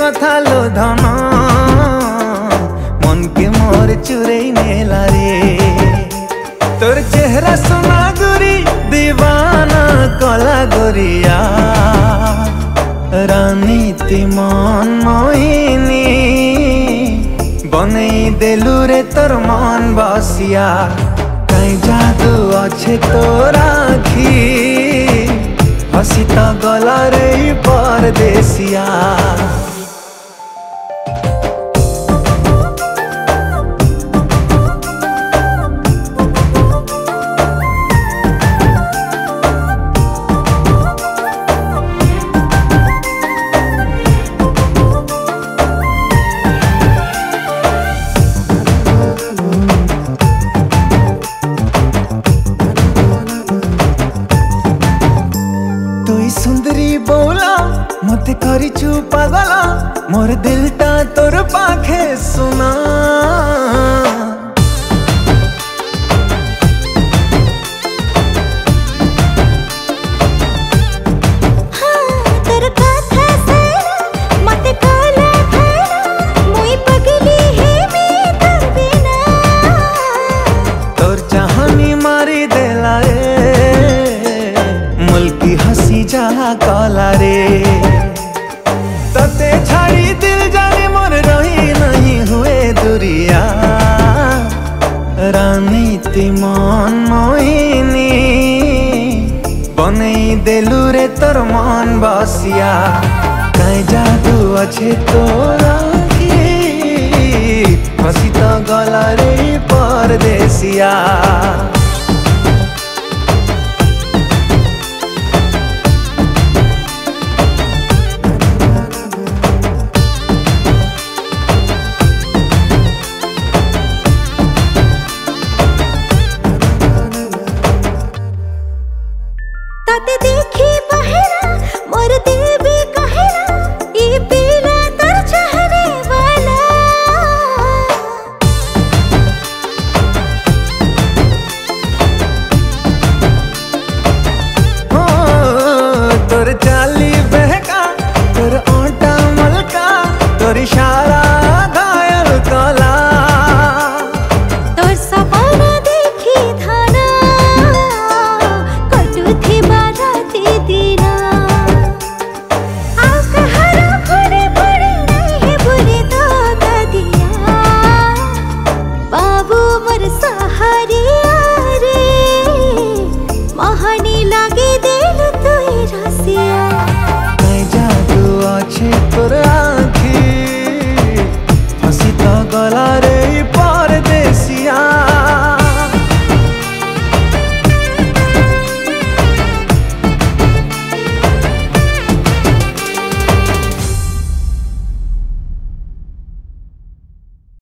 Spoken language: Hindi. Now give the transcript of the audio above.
कथा लो धन मन के मोर चुरे नेला रे। तोर चेहरा सोना गोरी दीवाना कला गोरिया रानी ती मन मोहिनी बनै देलु रे तोर मन बसिया। कहीं जादू अच्छे तोर आखी हसी तो गला रे परदेसिया। सुंदरी बोला मत करिचु पागल मोर दिलटा तोर पाखे सुना। तोर चाहनी मारी देला मुल्की हसी जहा कला रे। तते छाड़ी दिल जाने मोर रही नहीं हुए दुरिया रानी ती मन मोहिनी बनै देलु रे तोर मन बसिया। कहीं जादू अच्छे तोर आखी हसी तो गला रे परदेसिया।